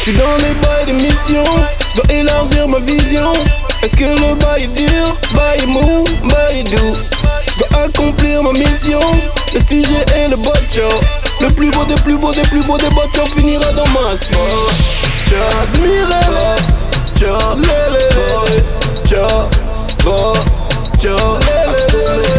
J'suis dans les bails d'émission, j'dois élargir ma vision. Est-ce que le bail est dur, bail est mou, bail est doux? J'dois accomplir ma mission, le sujet est le botcha. Le plus beau des plus beaux des plus beaux des botcha finira dans ma suite. J'admire botcha, lélé, botcha, botcha, lélé.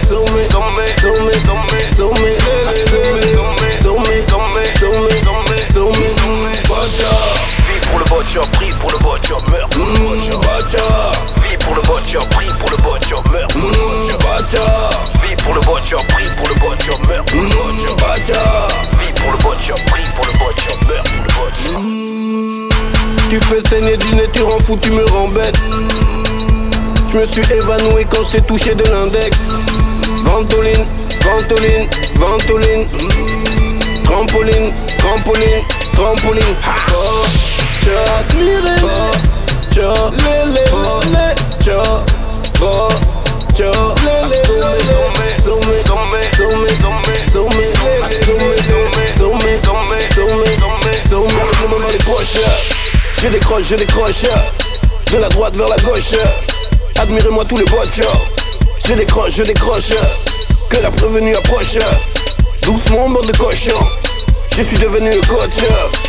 Vie pour le botcha, prix pour le botcha, meurs pour le botcha. Vie pour le botcha, prix pour le botcha, meurs pour le botcha. Vie pour le botcha, prix pour le botcha, meurs pour le botcha. Vie pour le botcha, prix pour le botcha, meurs pour le botcha. Tu fais saigner du nez, tu rends fou, tu me rends bête. Je me suis évanoui quand j'ai touché de l'index. Ventoline, ventoline, ventoline. Trampoline, trampoline, trampoline. Botcha, admiré. Botcha, lélé, botcha, botcha, lélé. Sommet, sommet, sommet, sommet, sommet, sommet, les poches. Je décroche, de la droite vers la gauche. Admirez-moi tous les botcha. Je décroche, que la prévenue approche. Doucement, bord de cochon, je suis devenu le coach.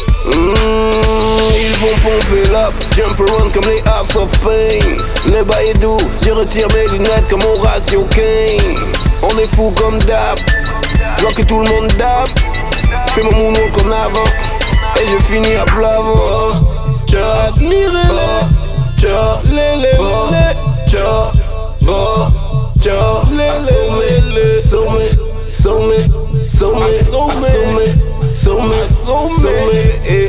Ils vont pomper l'up, jump around comme les House of Pain. Le bail est doux, je retire mes lunettes comme Horatio Kane. On est fou comme d'hab, je vois que tout le monde dab. Fais mon moonwalk en avant, et je finis à plat ventre. J'admire botcha, lélé, botcha, botcha, lélé. Sommet, sommet, sommet, sommet, sommet, sommet, sommet.